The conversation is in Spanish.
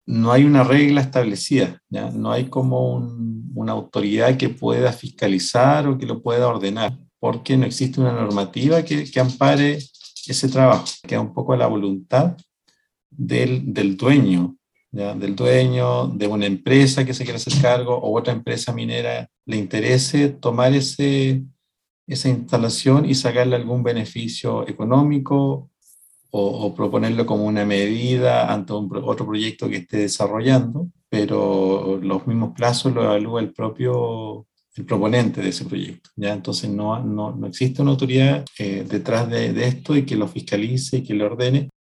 no hay una regla establecida, ¿ya? No hay como una autoridad que pueda fiscalizar o que lo pueda ordenar, porque no existe una normativa que ampare ese trabajo. Queda un poco a la voluntad del dueño, ¿ya? Del dueño de una empresa que se quiera hacer cargo o otra empresa minera le interese tomar esa instalación y sacarle algún beneficio económico o proponerlo como una medida ante otro proyecto que esté desarrollando, pero los mismos plazos lo evalúa el proponente de ese proyecto, ¿ya? Entonces no existe una autoridad detrás de esto y que lo fiscalice y que lo ordene,